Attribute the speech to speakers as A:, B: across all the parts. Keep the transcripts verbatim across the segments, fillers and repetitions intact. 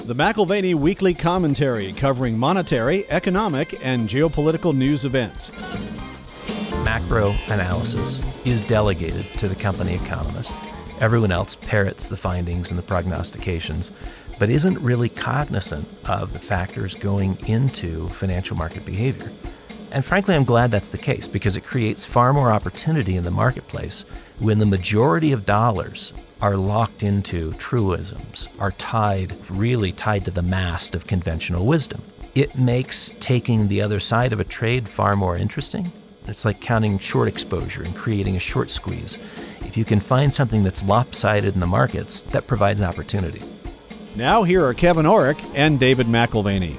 A: The McIlvaney Weekly Commentary, covering monetary, economic, and geopolitical news events.
B: Macro analysis is delegated to the company economist. Everyone else parrots the findings and the prognostications, but isn't really cognizant of the factors going into financial market behavior. And frankly, I'm glad that's the case, because it creates far more opportunity in the marketplace when the majority of dollars are locked into truisms, are tied, really tied to the mast of conventional wisdom. It makes taking the other side of a trade far more interesting. It's like counting short exposure and creating a short squeeze. If you can find something that's lopsided in the markets, that provides opportunity.
A: Now here are Kevin Orrick and David McIlvaney.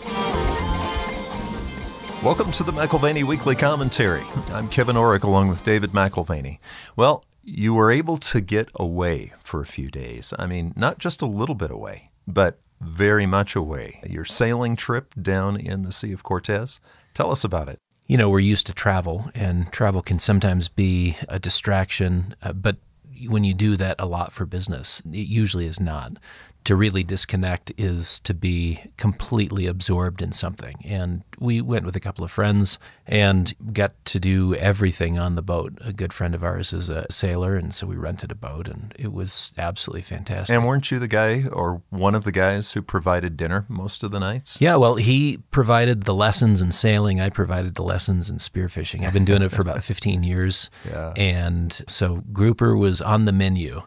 C: Welcome to the McIlvaney Weekly Commentary. I'm Kevin Orrick along with David McIlvaney. Well, you were able to get away for a few days. I mean, not just a little bit away, but very much away. Your sailing trip down in the Sea of Cortez. Tell us about it.
B: You know, we're used to travel, and travel can sometimes be a distraction, uh, but when you do that a lot for business, it usually is not. To really disconnect is to be completely absorbed in something. And we went with a couple of friends and got to do everything on the boat. A good friend of ours is a sailor, and so we rented a boat, and it was absolutely fantastic.
C: And weren't you the guy or one of the guys who provided dinner most of the nights?
B: Yeah, well, he provided the lessons in sailing. I provided the lessons in spearfishing. I've been doing it for about fifteen years.
C: Yeah.
B: And so grouper was on the menu.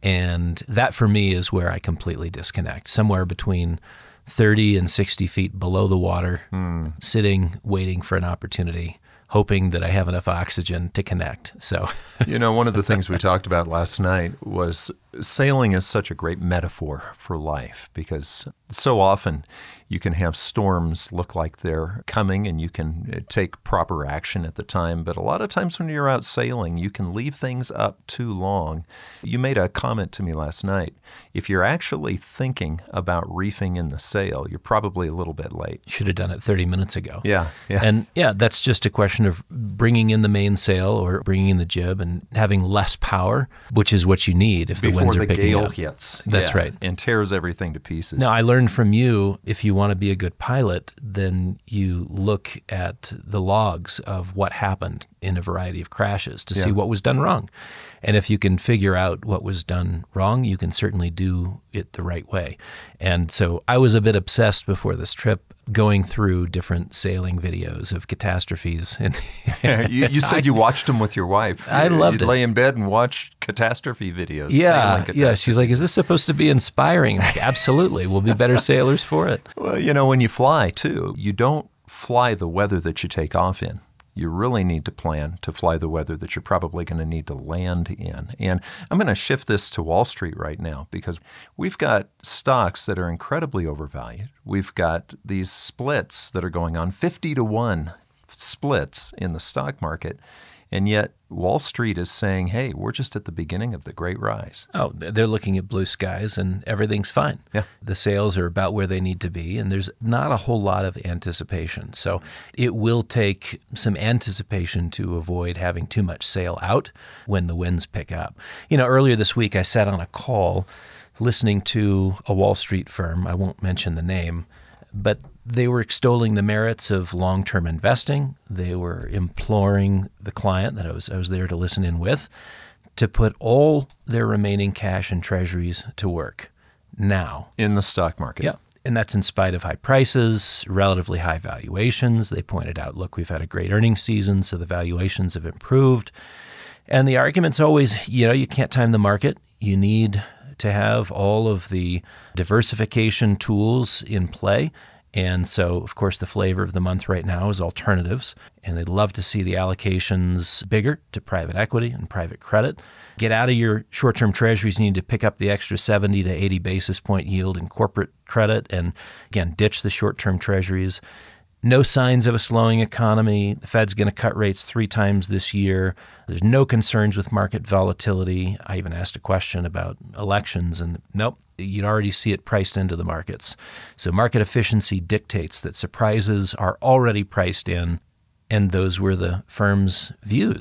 B: And that, for me, is where I completely disconnect. Somewhere between thirty and sixty feet below the water, mm. sitting, waiting for an opportunity, hoping that I have enough oxygen to connect. So,
C: you know, one of the things we talked about last night was sailing is such a great metaphor for life, because so often you can have storms look like they're coming and you can take proper action at the time. But a lot of times when you're out sailing, you can leave things up too long. You made a comment to me last night. If you're actually thinking about reefing in the sail, you're probably a little bit late.
B: Should have done it thirty minutes ago.
C: Yeah, yeah.
B: And yeah, that's just a question of bringing in the mainsail or bringing in the jib and having less power, which is what you need if the
C: Before
B: winds are
C: the
B: picking
C: gale
B: up.
C: hits.
B: That's
C: yeah,
B: right.
C: And tears everything to pieces.
B: Now, I learned from you, if you want to be a good pilot, then you look at the logs of what happened in a variety of crashes to
C: Yeah.
B: see what was done wrong. And if you can figure out what was done wrong, you can certainly do it the right way. And so I was a bit obsessed before this trip, going through different sailing videos of catastrophes. And
C: you, you said you watched them with your wife.
B: I loved
C: You'd
B: it.
C: lay in bed and watch catastrophe videos.
B: Yeah,
C: sailing
B: yeah. She's like, is this supposed to be inspiring? I'm like, absolutely. We'll be better sailors for it.
C: Well, you know, when you fly, too, you don't fly the weather that you take off in. You really need to plan to fly the weather that you're probably going to need to land in. And I'm going to shift this to Wall Street right now, because we've got stocks that are incredibly overvalued. We've got these splits that are going on, fifty to one splits in the stock market. And yet Wall Street is saying, hey, we're just at the beginning of the great rise.
B: Oh, they're looking at blue skies and everything's fine.
C: Yeah.
B: The sales are about where they need to be, and there's not a whole lot of anticipation. So it will take some anticipation to avoid having too much sail out when the winds pick up. You know, earlier this week I sat on a call listening to a Wall Street firm. I won't mention the name, but they were extolling the merits of long-term investing. They were imploring the client that I was I was there to listen in with to put all their remaining cash and treasuries to work now.
C: In the stock market.
B: Yeah. And that's in spite of high prices, relatively high valuations. They pointed out, look, we've had a great earnings season, so the valuations have improved. And the argument's always, you know, you can't time the market. You need to have all of the diversification tools in play. And so, of course, the flavor of the month right now is alternatives. And they'd love to see the allocations bigger to private equity and private credit. Get out of your short-term treasuries. You need to pick up the extra seventy to eighty basis point yield in corporate credit. And again, ditch the short-term treasuries. No signs of a slowing economy. The Fed's going to cut rates three times this year. There's no concerns with market volatility. I even asked a question about elections, and nope, you'd already see it priced into the markets. So market efficiency dictates that surprises are already priced in, and those were the firm's views.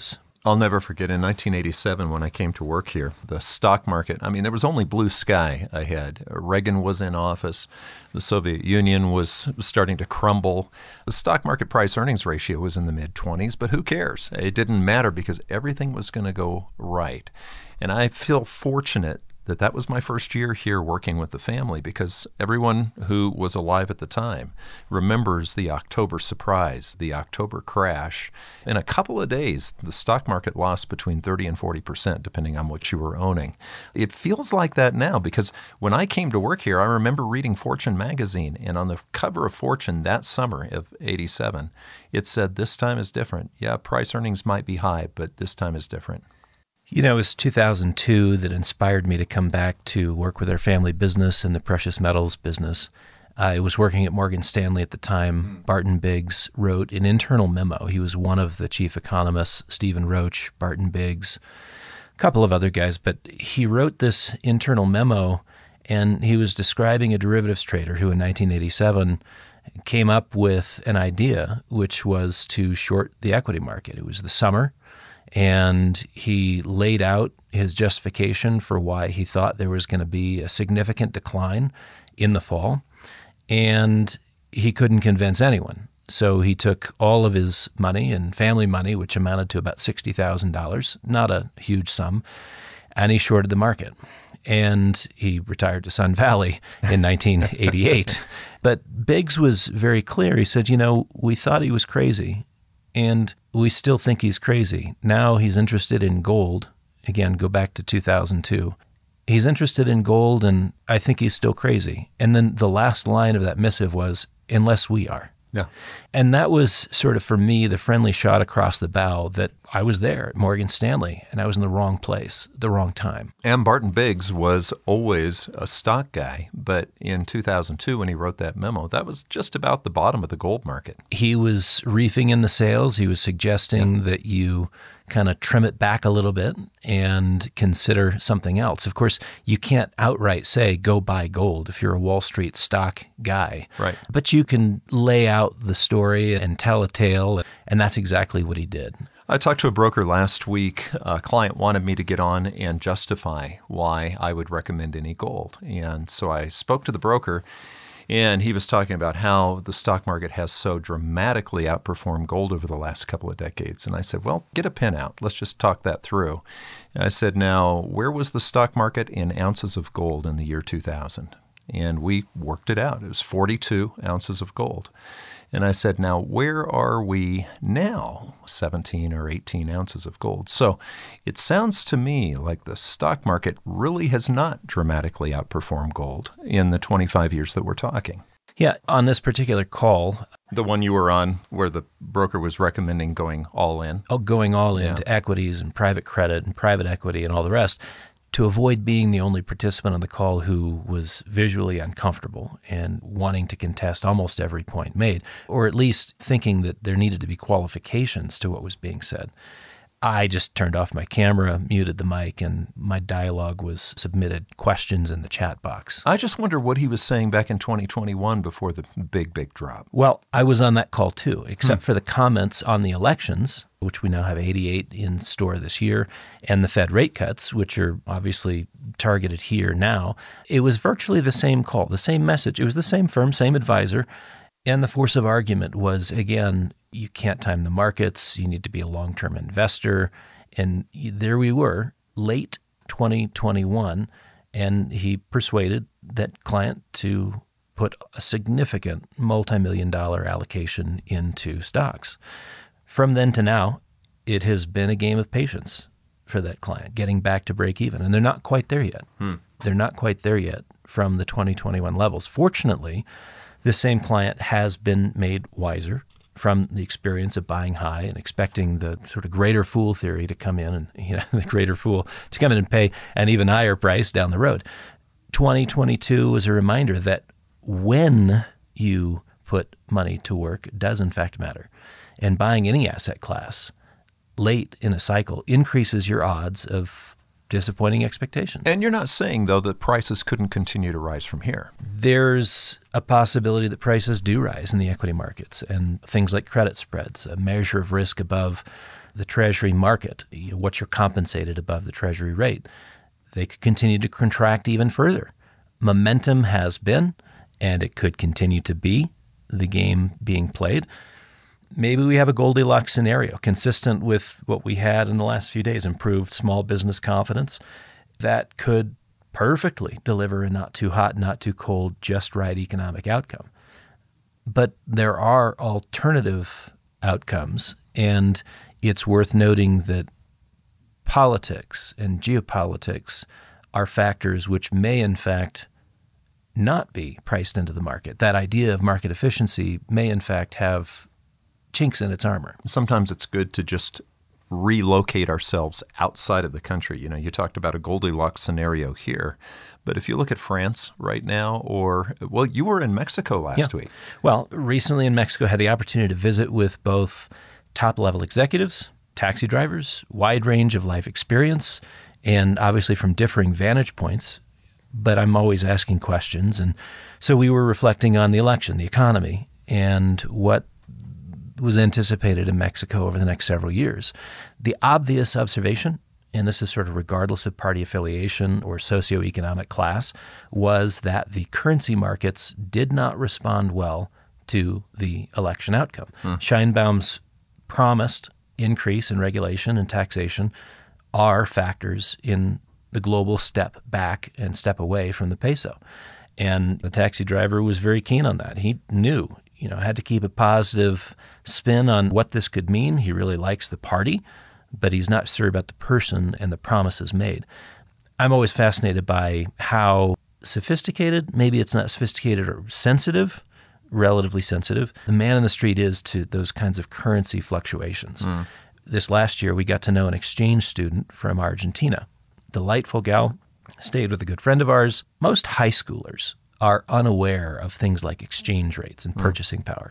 C: I'll never forget in nineteen eighty-seven when I came to work here, the stock market, I mean, there was only blue sky ahead. Reagan was in office. The Soviet Union was starting to crumble. The stock market price earnings ratio was in the mid twenties, but who cares? It didn't matter because everything was going to go right. And I feel fortunate that that was my first year here working with the family because everyone who was alive at the time remembers the October surprise, the October crash. In a couple of days, the stock market lost between thirty and forty percent, depending on what you were owning. It feels like that now because when I came to work here, I remember reading Fortune magazine, and on the cover of Fortune that summer of eighty-seven, it said, "This time is different. Yeah, price earnings might be high, but this time is different."
B: You know, it was two thousand two that inspired me to come back to work with our family business in the precious metals business. I was working at Morgan Stanley at the time. Barton Biggs wrote an internal memo. He was one of the chief economists, Stephen Roach, Barton Biggs, a couple of other guys, but he wrote this internal memo, and he was describing a derivatives trader who in nineteen eighty-seven came up with an idea, which was to short the equity market. It was the summer. And he laid out his justification for why he thought there was going to be a significant decline in the fall. And he couldn't convince anyone. So he took all of his money and family money, which amounted to about sixty thousand dollars, not a huge sum, and he shorted the market. And he retired to Sun Valley in nineteen eighty-eight. But Biggs was very clear. He said, you know, we thought he was crazy. And we still think he's crazy. Now he's interested in gold. Again, go back to two thousand two. He's interested in gold, and I think he's still crazy. And then the last line of that missive was, unless we are.
C: Yeah.
B: And that was sort of, for me, the friendly shot across the bow that I was there at Morgan Stanley, and I was in the wrong place at the wrong time.
C: And Barton Biggs was always a stock guy, but in two thousand two, when he wrote that memo, that was just about the bottom of the gold market.
B: He was reefing in the sails. He was suggesting yeah. that you kind of trim it back a little bit and consider something else. Of course, you can't outright say, go buy gold if you're a Wall Street stock guy.
C: Right.
B: But you can lay out the story and tell a tale, and that's exactly what he did.
C: I talked to a broker last week. A client wanted me to get on and justify why I would recommend any gold. And so I spoke to the broker, and he was talking about how the stock market has so dramatically outperformed gold over the last couple of decades. And I said, well, get a pen out. Let's just talk that through. And I said, now, where was the stock market in ounces of gold in the year two thousand? And we worked it out. It was forty-two ounces of gold. And I said, now, where are we now? seventeen or eighteen ounces of gold. So it sounds to me like the stock market really has not dramatically outperformed gold in the twenty-five years that we're talking.
B: Yeah, on this particular call.
C: The one you were on where the broker was recommending going all in.
B: Oh, going all
C: Yeah.
B: into equities and private credit and private equity and all the rest. To avoid being the only participant on the call who was visually uncomfortable and wanting to contest almost every point made, or at least thinking that there needed to be qualifications to what was being said, I just turned off my camera, muted the mic, and my dialogue was submitted questions in the chat box.
C: I just wonder what he was saying back in twenty twenty-one before the big, big drop.
B: Well, I was on that call too, except hmm. for the comments on the elections, which we now have eighty-eight in store this year, and the Fed rate cuts, which are obviously targeted here now. It was virtually the same call, the same message. It was the same firm, same advisor. And the force of argument was, again, you can't time the markets. You need to be a long-term investor. And there we were, late twenty twenty-one, and he persuaded that client to put a significant multi-million dollar allocation into stocks. From then to now, it has been a game of patience for that client, getting back to break even. And they're not quite there yet. Hmm. They're not quite there yet from the twenty twenty-one levels. Fortunately, this same client has been made wiser from the experience of buying high and expecting the sort of greater fool theory to come in and, you know, the greater fool to come in and pay an even higher price down the road. twenty twenty-two was a reminder that when you put money to work does in fact matter. And buying any asset class late in a cycle increases your odds of disappointing expectations.
C: And you're not saying, though, that prices couldn't continue to rise from here.
B: There's a possibility that prices do rise in the equity markets, and things like credit spreads, a measure of risk above the Treasury market, you know, what you're compensated above the Treasury rate, they could continue to contract even further. Momentum has been, and it could continue to be, the game being played. Maybe we have a Goldilocks scenario consistent with what we had in the last few days, improved small business confidence, that could perfectly deliver a not too hot, not too cold, just right economic outcome. But there are alternative outcomes, and it's worth noting that politics and geopolitics are factors which may, in fact, not be priced into the market. That idea of market efficiency may, in fact, have chinks in its armor.
C: Sometimes it's good to just relocate ourselves outside of the country. You know, you talked about a Goldilocks scenario here, but if you look at France right now, or, well, you were in Mexico last
B: yeah.
C: week.
B: Well, recently in Mexico, I had the opportunity to visit with both top-level executives, taxi drivers, wide range of life experience, and obviously from differing vantage points, but I'm always asking questions. And so we were reflecting on the election, the economy, and what was anticipated in Mexico over the next several years. The obvious observation, and this is sort of regardless of party affiliation or socioeconomic class, was that the currency markets did not respond well to the election outcome. Hmm. Sheinbaum's promised increase in regulation and taxation are factors in the global step back and step away from the peso. And the taxi driver was very keen on that. He knew, you know, had to keep a positive spin on what this could mean. He really likes the party, but he's not sure about the person and the promises made. I'm always fascinated by how sophisticated, maybe it's not sophisticated or sensitive, relatively sensitive, the man in the street is to those kinds of currency fluctuations. Mm. This last year, we got to know an exchange student from Argentina. Delightful gal, stayed with a good friend of ours. Most high schoolers are unaware of things like exchange rates and purchasing mm. power.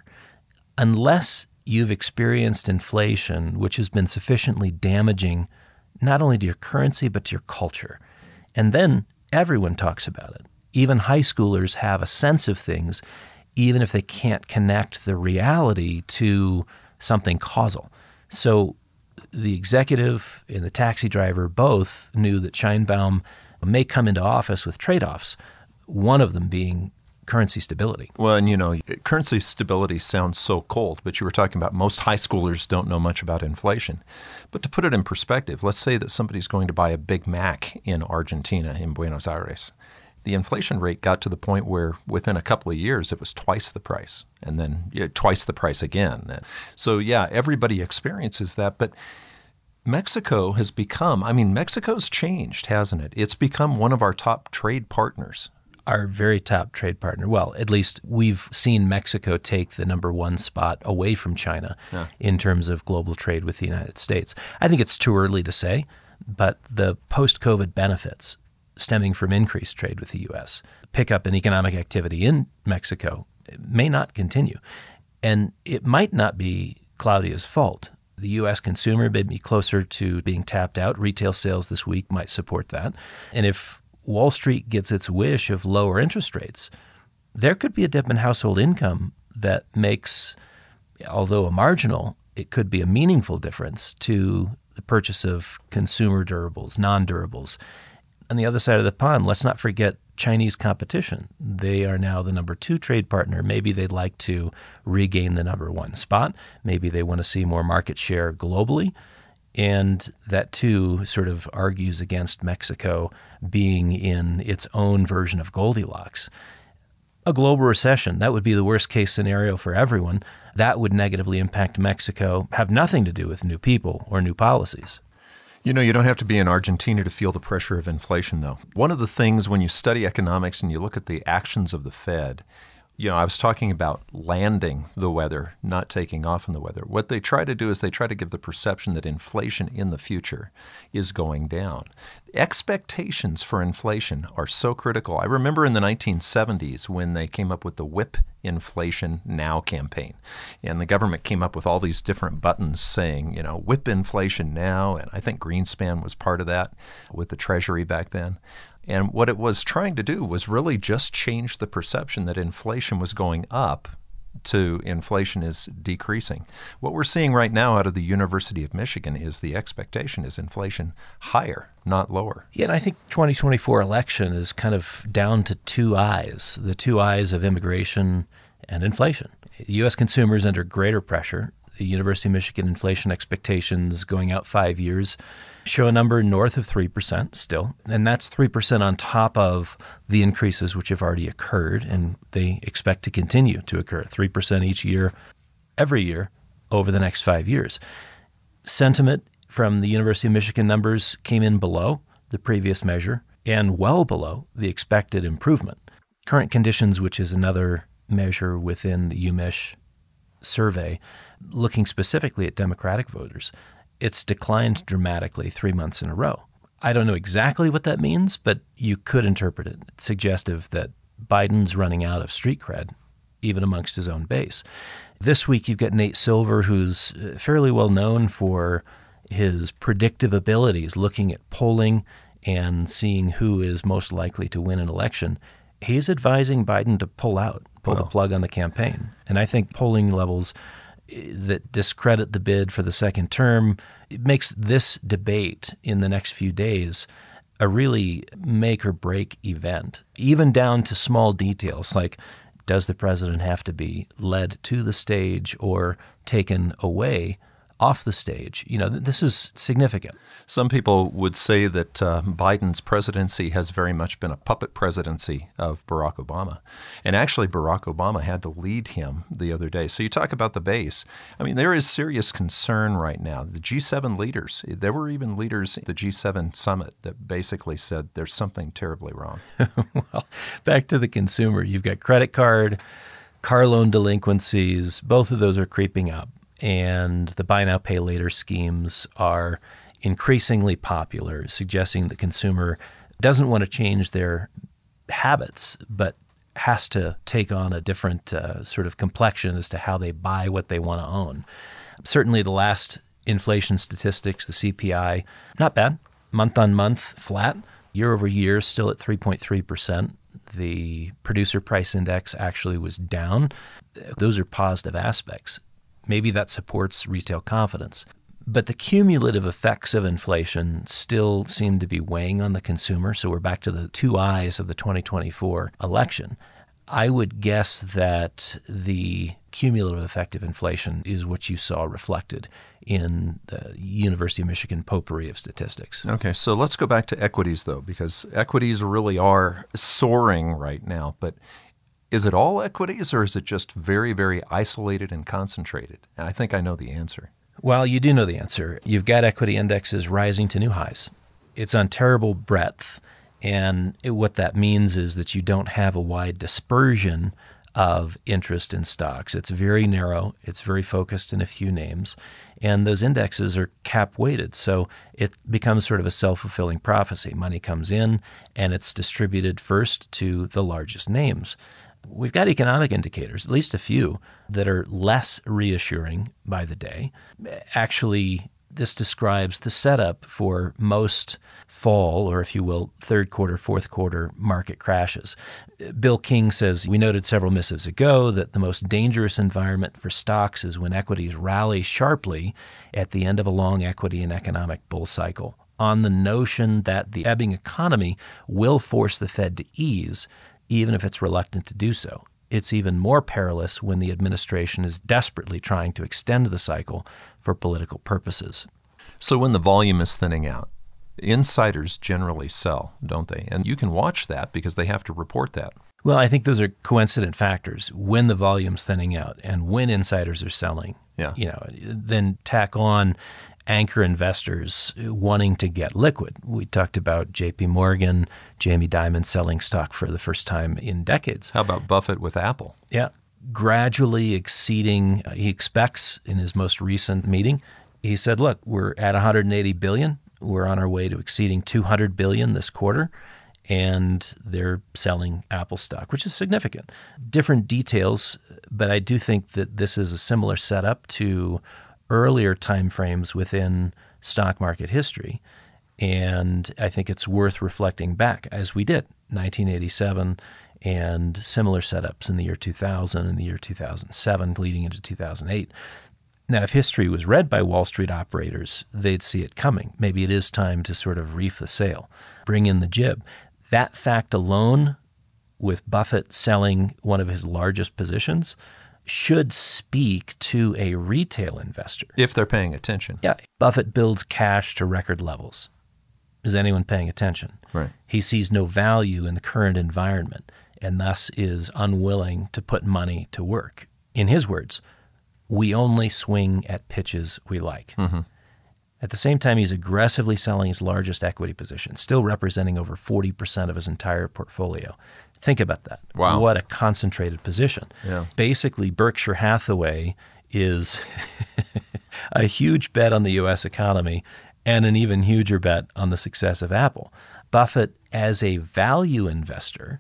B: Unless you've experienced inflation, which has been sufficiently damaging not only to your currency, but to your culture. And then everyone talks about it. Even high schoolers have a sense of things, even if they can't connect the reality to something causal. So the executive and the taxi driver both knew that Sheinbaum may come into office with trade-offs, one of them being currency stability.
C: Well, and you know, currency stability sounds so cold, but you were talking about most high schoolers don't know much about inflation. But to put it in perspective, let's say that somebody's going to buy a Big Mac in Argentina, in Buenos Aires. The inflation rate got to the point where within a couple of years it was twice the price, and then yeah, twice the price again. So yeah, everybody experiences that, but Mexico has become, I mean, Mexico's changed, hasn't it? It's become one of our top trade partners.
B: Our very top trade partner. Well, at least we've seen Mexico take the number one spot away from China yeah. in terms of global trade with the United States. I think it's too early to say, but the post-COVID benefits stemming from increased trade with the U S, pickup in economic activity in Mexico, may not continue. And it might not be Claudia's fault. The U S consumer may be closer to being tapped out. Retail sales this week might support that. And if Wall Street gets its wish of lower interest rates, there could be a dip in household income that makes, although a marginal, it could be a meaningful difference to the purchase of consumer durables, non-durables. On the other side of the pond, let's not forget Chinese competition. They are now the number two trade partner. Maybe they'd like to regain the number one spot. Maybe they want to see more market share globally. And that, too, sort of argues against Mexico being in its own version of Goldilocks. A global recession, that would be the worst-case scenario for everyone. That would negatively impact Mexico, have nothing to do with new people or new policies.
C: You know, you don't have to be in Argentina to feel the pressure of inflation, though. One of the things when you study economics and you look at the actions of the Fed, you know, I was talking about landing the weather, not taking off in the weather. What they try to do is they try to give the perception that inflation in the future is going down. Expectations for inflation are so critical. I remember in the nineteen seventies when they came up with the Whip Inflation Now campaign. And the government came up with all these different buttons saying, you know, whip inflation now. And I think Greenspan was part of that with the Treasury back then. And what it was trying to do was really just change the perception that inflation was going up to inflation is decreasing. What we're seeing right now out of the University of Michigan is the expectation is inflation higher, not lower.
B: Yeah, and I think twenty twenty-four election is kind of down to two eyes, the two eyes of immigration and inflation. U S consumers under greater pressure. The University of Michigan inflation expectations going out five years show a number north of three percent still, and that's three percent on top of the increases which have already occurred, and they expect to continue to occur, three percent each year, every year, over the next five years. Sentiment from the University of Michigan numbers came in below the previous measure and well below the expected improvement. Current conditions, which is another measure within the U Mich survey, looking specifically at Democratic voters, it's declined dramatically three months in a row. I don't know exactly what that means, but you could interpret it. It's suggestive that Biden's running out of street cred, even amongst his own base. This week, you've got Nate Silver, who's fairly well known for his predictive abilities, looking at polling and seeing who is most likely to win an election. He's advising Biden to pull out, pull
C: Wow.
B: the plug on the campaign. And I think polling levels that discredit the bid for the second term, it makes this debate in the next few days a really make or break event, even down to small details like, does the president have to be led to the stage or taken away off the stage? You know, this is significant.
C: Some people would say that uh, Biden's presidency has very much been a puppet presidency of Barack Obama. And actually, Barack Obama had to lead him the other day. So you talk about the base. I mean, there is serious concern right now. The G seven leaders, there were even leaders at the G seven summit that basically said there's something terribly wrong.
B: Well, back to the consumer. You've got credit card, car loan delinquencies. Both of those are creeping up. And the buy now, pay later schemes are increasingly popular, suggesting the consumer doesn't want to change their habits, but has to take on a different uh, sort of complexion as to how they buy what they want to own. Certainly the last inflation statistics, the C P I, not bad. Month on month, flat. Year over year, still at three point three percent. The producer price index actually was down. Those are positive aspects. Maybe that supports retail confidence. But the cumulative effects of inflation still seem to be weighing on the consumer. So we're back to the two eyes of the twenty twenty-four election. I would guess that the cumulative effect of inflation is what you saw reflected in the University of Michigan potpourri of statistics.
C: Okay, so let's go back to equities, though, because equities really are soaring right now. But is it all equities, or is it just very, very isolated and concentrated? And I think I know the answer.
B: Well, you do know the answer. You've got equity indexes rising to new highs. It's on terrible breadth, and it, what that means is that you don't have a wide dispersion of interest in stocks. It's very narrow. It's very focused in a few names, and those indexes are cap-weighted, so it becomes sort of a self-fulfilling prophecy. Money comes in, and it's distributed first to the largest names. We've got economic indicators, at least a few, that are less reassuring by the day. Actually, this describes the setup for most fall, or if you will, third quarter, fourth quarter market crashes. Bill King says, we noted several missives ago that the most dangerous environment for stocks is when equities rally sharply at the end of a long equity and economic bull cycle, on the notion that the ebbing economy will force the Fed to ease, even if it's reluctant to do so. It's even more perilous when the administration is desperately trying to extend the cycle for political purposes.
C: So when the volume is thinning out, insiders generally sell, don't they? And you can watch that because they have to report that.
B: Well, I think those are coincident factors. When the volume's thinning out and when insiders are selling,
C: Yeah.
B: you know, then tack on anchor investors wanting to get liquid. We talked about J P Morgan, Jamie Dimon selling stock for the first time in decades.
C: How about Buffett with Apple?
B: Yeah. Gradually exceeding, uh, he expects in his most recent meeting, he said, look, we're at one hundred eighty billion dollars. We're on our way to exceeding two hundred billion dollars this quarter. And they're selling Apple stock, which is significant. Different details, but I do think that this is a similar setup to earlier timeframes within stock market history. And I think it's worth reflecting back, as we did, nineteen eighty-seven and similar setups in the year two thousand and the year two thousand seven, leading into two thousand eight. Now, if history was read by Wall Street operators, they'd see it coming. Maybe it is time to sort of reef the sail, bring in the jib. That fact alone, with Buffett selling one of his largest positions, should speak to a retail investor.
C: If they're paying attention.
B: Yeah. Buffett builds cash to record levels. Is anyone paying attention?
C: Right.
B: He sees no value in the current environment and thus is unwilling to put money to work. In his words, we only swing at pitches we like.
C: Mm-hmm.
B: At the same time, he's aggressively selling his largest equity position, still representing over forty percent of his entire portfolio. Think about that.
C: Wow.
B: What a concentrated position.
C: Yeah.
B: Basically, Berkshire Hathaway is a huge bet on the U S economy and an even huger bet on the success of Apple. Buffett, as a value investor,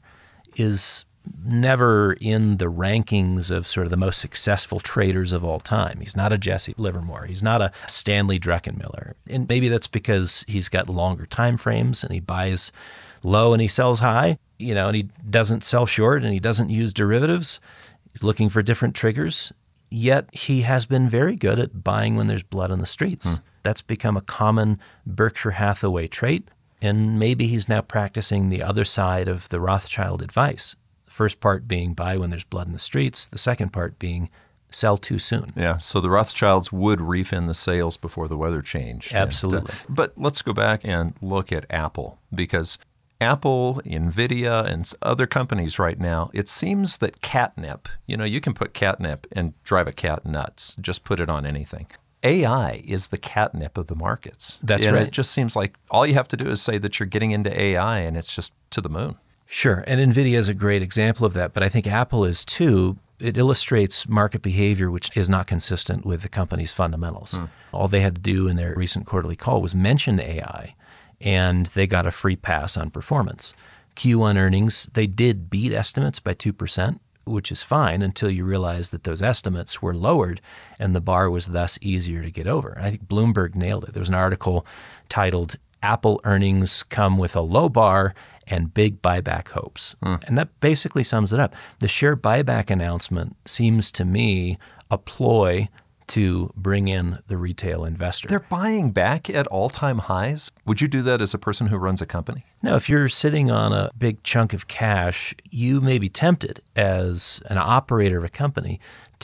B: is never in the rankings of sort of the most successful traders of all time. He's not a Jesse Livermore. He's not a Stanley Druckenmiller. And maybe that's because he's got longer time frames and he buys low and he sells high, you know, and he doesn't sell short and he doesn't use derivatives. He's looking for different triggers. Yet he has been very good at buying when there's blood on the streets. Hmm. That's become a common Berkshire Hathaway trait. And maybe he's now practicing the other side of the Rothschild advice. First part being buy when there's blood in the streets. The second part being sell too soon.
C: Yeah, so the Rothschilds would reef in the sails before the weather changed.
B: Absolutely.
C: And, uh, but let's go back and look at Apple, because Apple, NVIDIA, and other companies right now, it seems that catnip, you know, you can put catnip and drive a cat nuts. Just put it on anything. A I is the catnip of the markets.
B: That's
C: and
B: right.
C: It just seems like all you have to do is say that you're getting into A I and it's just to the moon.
B: Sure, and NVIDIA is a great example of that, but I think Apple is too. It illustrates market behavior which is not consistent with the company's fundamentals. Hmm. All they had to do in their recent quarterly call was mention A I, and they got a free pass on performance. Q one earnings, they did beat estimates by two percent, which is fine until you realize that those estimates were lowered and the bar was thus easier to get over. And I think Bloomberg nailed it. There was an article titled, Apple Earnings Come with a Low Bar and Big Buyback Hopes. Mm. And that basically sums it up. The share buyback announcement seems to me a ploy to bring in the retail investor.
C: They're buying back at all-time highs? Would you do that as a person who runs a company?
B: No, if you're sitting on a big chunk of cash, you may be tempted as an operator of a company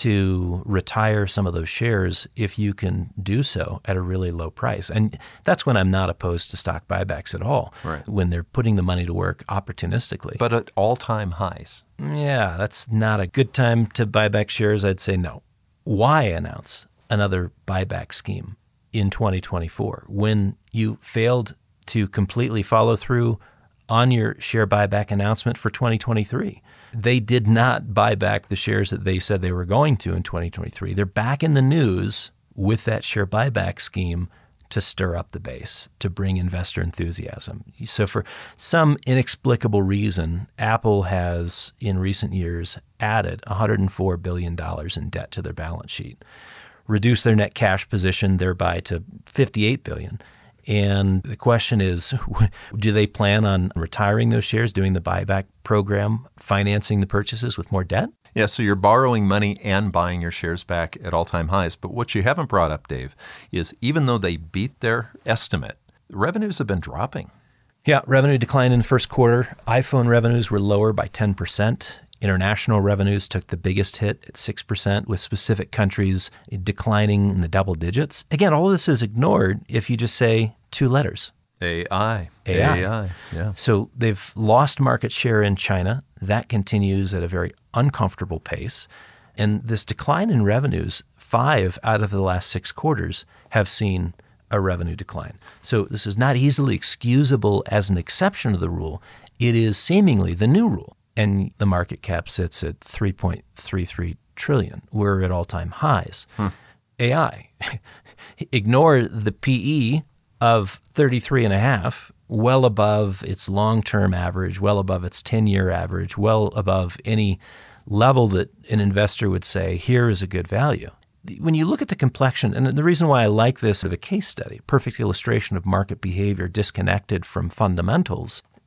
B: to retire some of those shares if you can do so at a really low price. And that's when I'm not opposed to stock buybacks at all,
C: right,
B: when they're putting the money to work opportunistically.
C: But at all-time highs?
B: Yeah, that's not a good time to buy back shares. I'd say no. Why announce another buyback scheme in twenty twenty-four when you failed to completely follow through on your share buyback announcement for twenty twenty-three? They did not buy back the shares that they said they were going to in twenty twenty-three. They're back in the news with that share buyback scheme to stir up the base, to bring investor enthusiasm. So for some inexplicable reason, Apple has, in recent years, added one hundred four billion dollars in debt to their balance sheet, reduced their net cash position thereby to fifty-eight billion dollars. And the question is, do they plan on retiring those shares, doing the buyback program, financing the purchases with more debt?
C: Yeah, so you're borrowing money and buying your shares back at all-time highs. But what you haven't brought up, Dave, is even though they beat their estimate, revenues have been dropping.
B: Yeah, revenue declined in the first quarter. iPhone revenues were lower by ten percent. International revenues took the biggest hit at six percent, with specific countries declining in the double digits. Again, all of this is ignored if you just say two letters.
C: A I.
B: A I.
C: A I, yeah.
B: So they've lost market share in China. That continues at a very uncomfortable pace. And this decline in revenues, five out of the last six quarters have seen a revenue decline. So this is not easily excusable as an exception to the rule. It is seemingly the new rule. And the market cap sits at three point three three trillion dollars. We're at all-time highs. Hmm. A I. Ignore the P E of thirty-three and a half, well above its long-term average, well above its ten-year average, well above any level that an investor would say, here is a good value. When you look at the complexion, and the reason why I like this as a case study, perfect illustration of market behavior disconnected from fundamentals,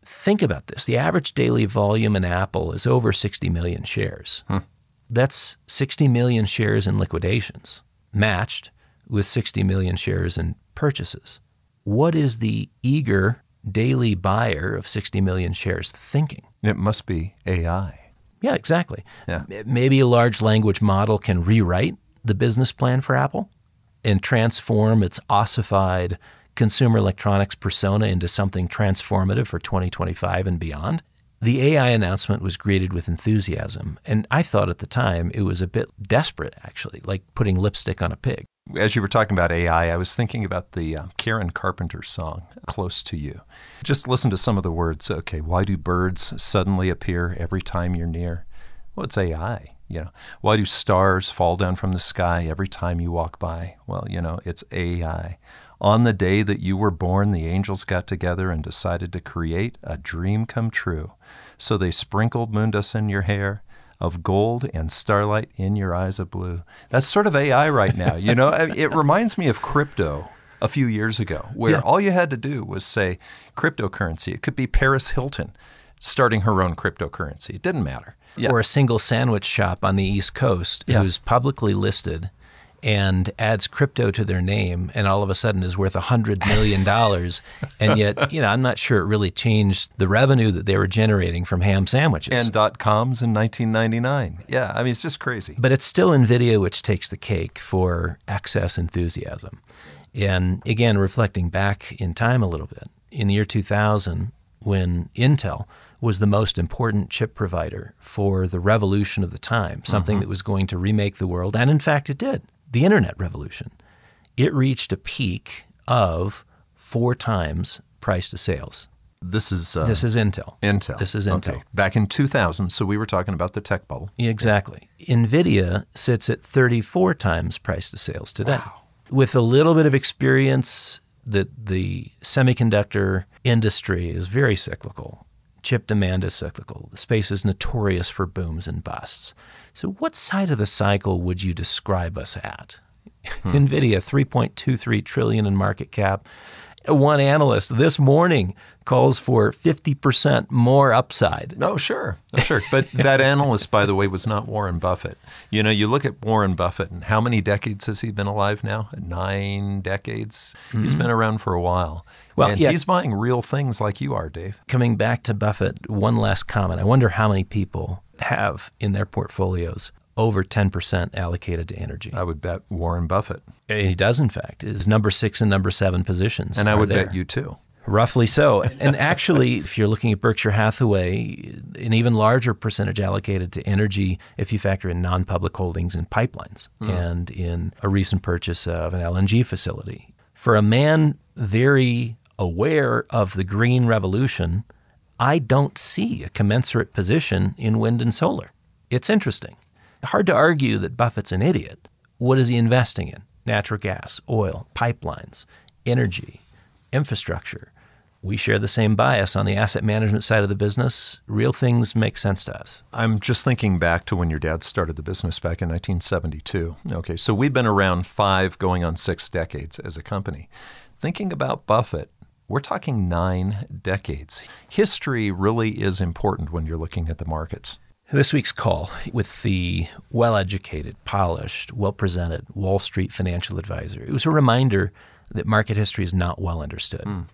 B: Think about this. The average daily volume in Apple is over sixty million shares.
C: Hmm.
B: That's sixty million shares in liquidations, matched with sixty million shares in purchases. What is the eager daily buyer of sixty million shares thinking?
C: It must be A I.
B: Yeah, exactly.
C: Yeah.
B: Maybe a large language model can rewrite the business plan for Apple and transform its ossified consumer electronics persona into something transformative for twenty twenty-five and beyond. The A I announcement was greeted with enthusiasm, and I thought at the time it was a bit desperate, actually, like putting lipstick on a pig.
C: As you were talking about A I, I was thinking about the uh, Karen Carpenter song, Close to You. Just listen to some of the words. Okay, why do birds suddenly appear every time you're near? Well, it's A I. You know, why do stars fall down from the sky every time you walk by? Well, you know, it's A I. On the day that you were born, the angels got together and decided to create a dream come true. So they sprinkled moondust in your hair of gold and starlight in your eyes of blue. That's sort of A I right now. You know, it reminds me of crypto a few years ago, where
B: Yeah.
C: all you had to do was say cryptocurrency. It could be Paris Hilton starting her own cryptocurrency. It didn't matter. Yeah.
B: Or a single sandwich shop on the East Coast
C: Yeah.
B: who's publicly listed and adds crypto to their name and all of a sudden is worth one hundred million dollars. And yet, you know, I'm not sure it really changed the revenue that they were generating from ham sandwiches.
C: And dot-coms in nineteen ninety-nine. Yeah, I mean, it's just crazy.
B: But it's still NVIDIA which takes the cake for excess enthusiasm. And again, reflecting back in time a little bit, in the year two thousand, when Intel was the most important chip provider for the revolution of the time, something
C: Mm-hmm.
B: that was going to remake the world, and in fact it did, the internet revolution. It reached a peak of four times price to sales.
C: This is uh,
B: This is Intel.
C: Intel.
B: This is Intel.
C: Okay. Back in two thousand, so we were talking about the tech bubble.
B: Exactly. NVIDIA sits at thirty-four times price to sales today. With a little bit of experience that the semiconductor industry is very cyclical. Chip demand is cyclical. The space is notorious for booms and busts. So what side of the cycle would you describe us at? Hmm. NVIDIA, three point two three trillion dollars in market cap. One analyst this morning calls for fifty percent more upside.
C: No, sure. No, sure. But that analyst, by the way, was not Warren Buffett. You know, you look at Warren Buffett, and how many decades has he been alive now? Nine decades? Mm-hmm. He's been around for a while. Well, and yeah. he's buying real things like you are, Dave.
B: Coming back to Buffett, one last comment. I wonder how many people have in their portfolios over ten percent allocated to energy.
C: I would bet Warren Buffett.
B: He does, in fact. His number six and number seven positions
C: And I would
B: there.
C: bet you too.
B: Roughly so. And actually, if you're looking at Berkshire Hathaway, an even larger percentage allocated to energy if you factor in non-public holdings in pipelines mm. and in a recent purchase of an L N G facility. For a man very aware of the green revolution, I don't see a commensurate position in wind and solar. It's interesting. Hard to argue that Buffett's an idiot. What is he investing in? Natural gas, oil, pipelines, energy, infrastructure. We share the same bias on the asset management side of the business. Real things make sense to us.
C: I'm just thinking back to when your dad started the business back in nineteen seventy-two. Okay, so we've been around five going on six decades as a company. Thinking about Buffett, we're talking nine decades. History really is important when you're looking at the markets.
B: This week's call with the well-educated, polished, well-presented Wall Street financial advisor, it was a reminder that market history is not well understood. Mm.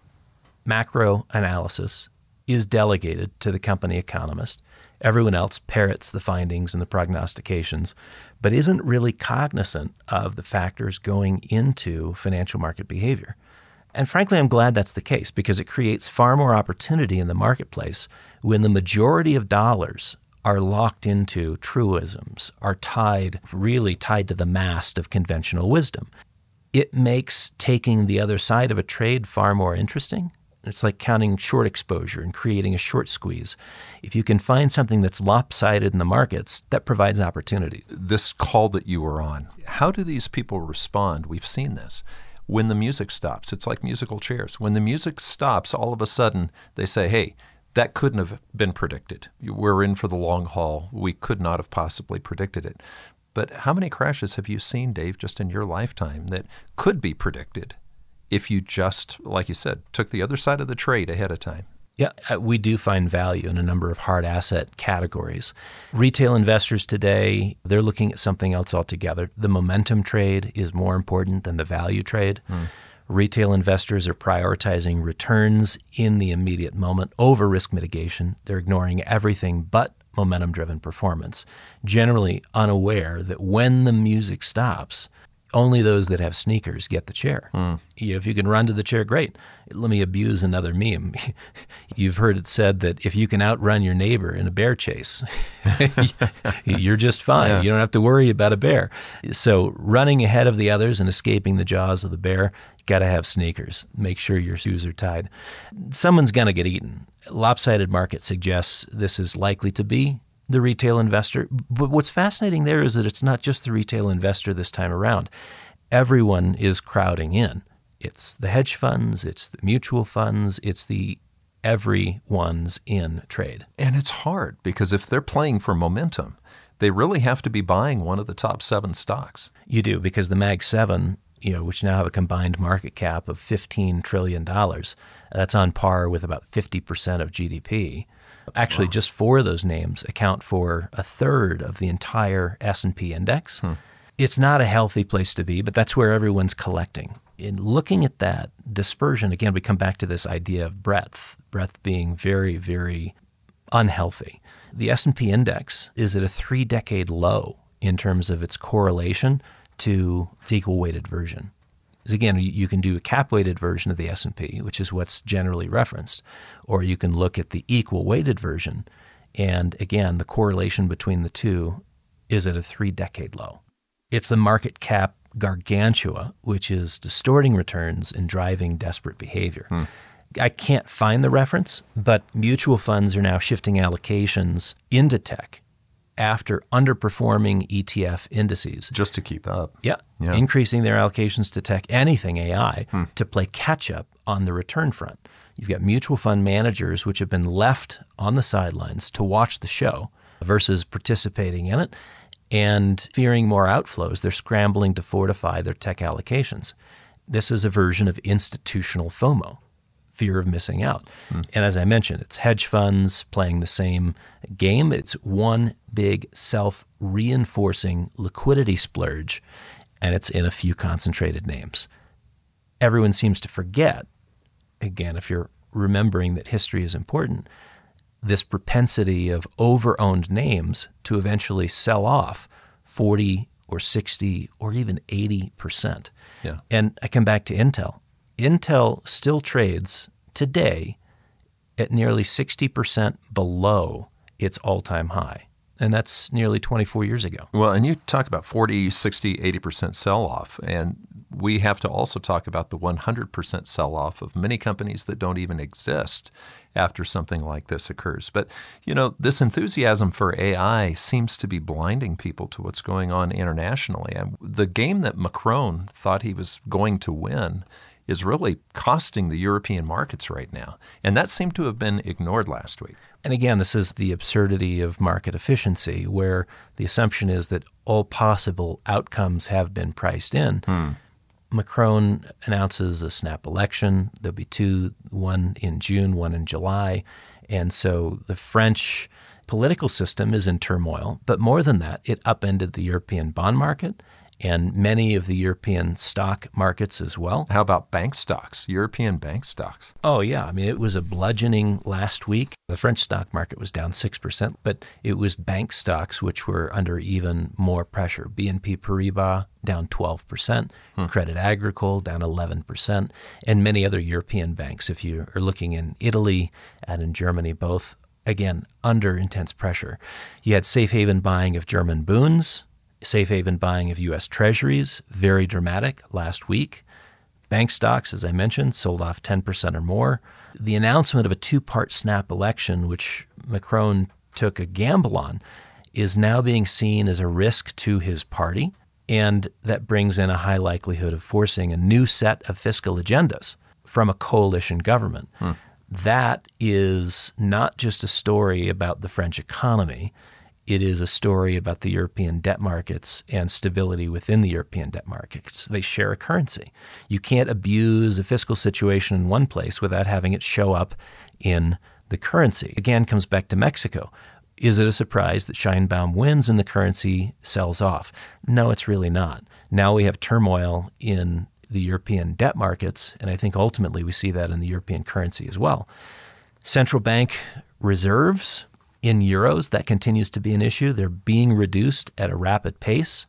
B: Macro analysis is delegated to the company economist. Everyone else parrots the findings and the prognostications, but isn't really cognizant of the factors going into financial market behavior. And frankly, I'm glad that's the case because it creates far more opportunity in the marketplace when the majority of dollars are locked into truisms, are tied, really tied to the mast of conventional wisdom. It makes taking the other side of a trade far more interesting. It's like counting short exposure and creating a short squeeze. If you can find something that's lopsided in the markets, that provides opportunity.
C: This call that you were on, how do these people respond? We've seen this. When the music stops, it's like musical chairs. When the music stops, all of a sudden they say, hey, that couldn't have been predicted. We're in for the long haul. We could not have possibly predicted it. But how many crashes have you seen, Dave, just in your lifetime that could be predicted if you just, like you said, took the other side of the trade ahead of time?
B: Yeah, uh, we do find value in a number of hard asset categories. Retail investors today, they're looking at something else altogether. The momentum trade is more important than the value trade. Mm. Retail investors are prioritizing returns in the immediate moment over risk mitigation. They're ignoring everything but momentum-driven performance, generally unaware that when the music stops, only those that have sneakers get the chair. Mm. If you can run to the chair, great. Let me abuse another meme. You've heard it said that if you can outrun your neighbor in a bear chase, you're just fine. Yeah. You don't have to worry about a bear. So running ahead of the others and escaping the jaws of the bear, got to have sneakers. Make sure your shoes are tied. Someone's going to get eaten. Lopsided market suggests this is likely to be the retail investor. But what's fascinating there is that it's not just the retail investor this time around. Everyone is crowding in. It's the hedge funds, it's the mutual funds, it's the everyone's in trade.
C: And it's hard because if they're playing for momentum, they really have to be buying one of the top seven stocks.
B: You do, because the Mag seven, you know, which now have a combined market cap of fifteen trillion dollars, that's on par with about fifty percent of G D P. Actually, wow. Just four of those names account for a third of the entire S and P index. Hmm. It's not a healthy place to be, but that's where everyone's collecting. In looking at that dispersion, again, we come back to this idea of breadth, breadth being very, very unhealthy. The S and P index is at a three-decade low in terms of its correlation to its equal-weighted version. Again, you can do a cap-weighted version of the S and P, which is what's generally referenced, or you can look at the equal-weighted version, and again, the correlation between the two is at a three-decade low. It's the market cap gargantua, which is distorting returns and driving desperate behavior. Hmm. I can't find the reference, but mutual funds are now shifting allocations into tech after underperforming E T F indices.
C: Just to keep up.
B: Yeah, yeah. Increasing their allocations to tech, anything A I, hmm. to play catch-up on the return front. You've got mutual fund managers which have been left on the sidelines to watch the show versus participating in it, and fearing more outflows, they're scrambling to fortify their tech allocations. This is a version of institutional FOMO, fear of missing out. Hmm. And as I mentioned, it's hedge funds playing the same game. It's one big self-reinforcing liquidity splurge, and it's in a few concentrated names. Everyone seems to forget, again, if you're remembering that history is important, this propensity of over-owned names to eventually sell off forty or sixty or even eighty percent.
C: Yeah.
B: And I come back to Intel. Intel still trades today at nearly sixty percent below its all-time high. And that's nearly twenty-four years ago.
C: Well, and you talk about forty, sixty, eighty percent sell-off. And we have to also talk about the one hundred percent sell-off of many companies that don't even exist after something like this occurs. But, you know, this enthusiasm for A I seems to be blinding people to what's going on internationally. And the game that Macron thought he was going to win is really costing the European markets right now. And that seemed to have been ignored last week.
B: And again, this is the absurdity of market efficiency, where the assumption is that all possible outcomes have been priced in. Hmm. Macron announces a snap election. There'll be two, one in June, one in July. And so the French political system is in turmoil. But more than that, it upended the European bond market and many of the European stock markets as well.
C: How about bank stocks, European bank stocks?
B: Oh, yeah. I mean, it was a bludgeoning last week. The French stock market was down six percent, but it was bank stocks which were under even more pressure. B N P Paribas down twelve percent, hmm. Credit Agricole down eleven percent, and many other European banks, if you are looking in Italy and in Germany, both, again, under intense pressure. You had safe haven buying of German bunds, safe haven buying of U S Treasuries, very dramatic last week. Bank stocks, as I mentioned, sold off ten percent or more. The announcement of a two-part snap election, which Macron took a gamble on, is now being seen as a risk to his party, and that brings in a high likelihood of forcing a new set of fiscal agendas from a coalition government. Hmm. That is not just a story about the French economy. It is a story about the European debt markets and stability within the European debt markets. They share a currency. You can't abuse a fiscal situation in one place without having it show up in the currency. Again, comes back to Mexico. Is it a surprise that Sheinbaum wins and the currency sells off? No, it's really not. Now we have turmoil in the European debt markets, and I think ultimately we see that in the European currency as well. Central bank reserves in euros, that continues to be an issue. They're being reduced at a rapid pace.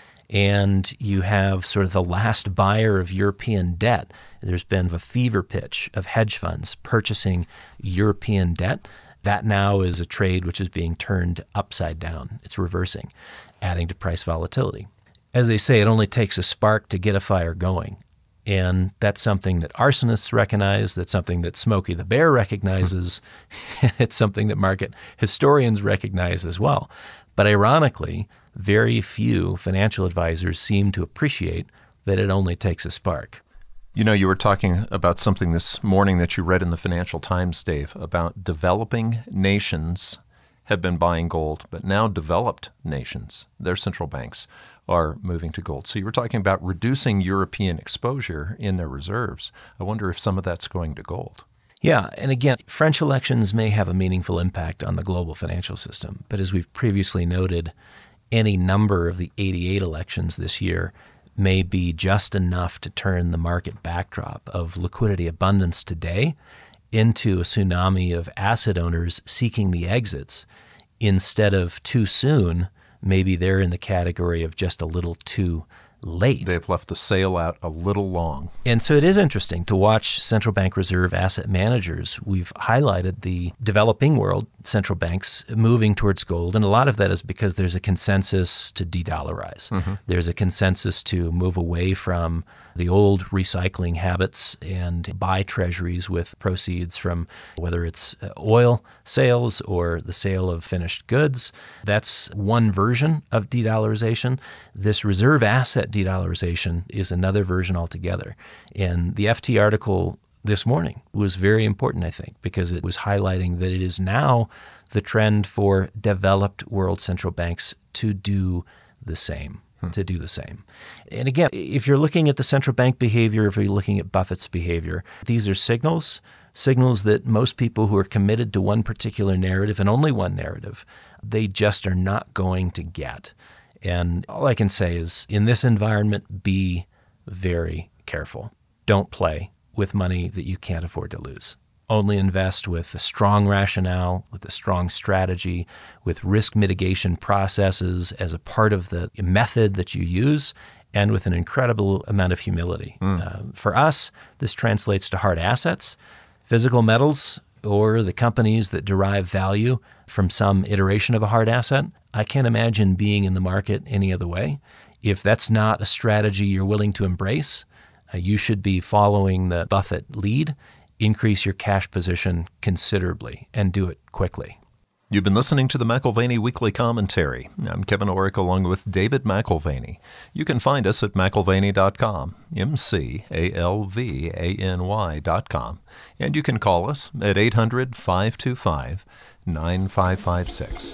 B: And you have sort of the last buyer of European debt. There's been a fever pitch of hedge funds purchasing European debt. That now is a trade which is being turned upside down. It's reversing, adding to price volatility. As they say, it only takes a spark to get a fire going. And that's something that arsonists recognize. That's something that Smokey the Bear recognizes. It's something that market historians recognize as well. But ironically, very few financial advisors seem to appreciate that it only takes a spark.
C: You know, you were talking about something this morning that you read in the Financial Times, Dave, about developing nations have been buying gold, but now developed nations, their central banks, are moving to gold. So you were talking about reducing European exposure in their reserves. I wonder if some of that's going to gold.
B: Yeah, and again, French elections may have a meaningful impact on the global financial system, but as we've previously noted, any number of the eighty-eight elections this year may be just enough to turn the market backdrop of liquidity abundance today into a tsunami of asset owners seeking the exits. Instead of too soon, maybe they're in the category of just a little too late.
C: They've left the sail out a little long.
B: And so it is interesting to watch central bank reserve asset managers. We've highlighted the developing world central banks moving towards gold, and a lot of that is because there's a consensus to de-dollarize. Mm-hmm. There's a consensus to move away from the old recycling habits and buy treasuries with proceeds from whether it's oil sales or the sale of finished goods. That's one version of de-dollarization. This reserve asset de-dollarization is another version altogether. And the F T article this morning was very important, I think, because it was highlighting that it is now the trend for developed world central banks to do the same. to do the same. And again, if you're looking at the central bank behavior, if you're looking at Buffett's behavior, these are signals, signals that most people who are committed to one particular narrative and only one narrative, they just are not going to get. And all I can say is, in this environment, be very careful. Don't play with money that you can't afford to lose. Only invest with a strong rationale, with a strong strategy, with risk mitigation processes as a part of the method that you use, and with an incredible amount of humility. Mm. Uh, for us, this translates to hard assets, physical metals, or the companies that derive value from some iteration of a hard asset. I can't imagine being in the market any other way. If that's not a strategy you're willing to embrace, uh, you should be following the Buffett lead. Increase your cash position considerably and do it quickly.
C: You've been listening to the McAlvany Weekly Commentary. I'm Kevin Orrick along with David McAlvany. You can find us at McAlvany dot com, M C A L V A N Y dot com. And you can call us at eight hundred, five two five, nine five five six.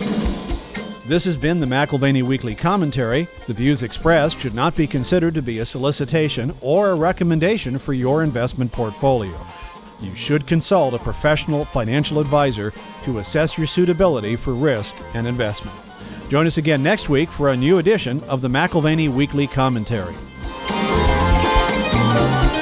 A: This has been the McAlvany Weekly Commentary. The views expressed should not be considered to be a solicitation or a recommendation for your investment portfolio. You should consult a professional financial advisor to assess your suitability for risk and investment. Join us again next week for a new edition of the McAlvany Weekly Commentary.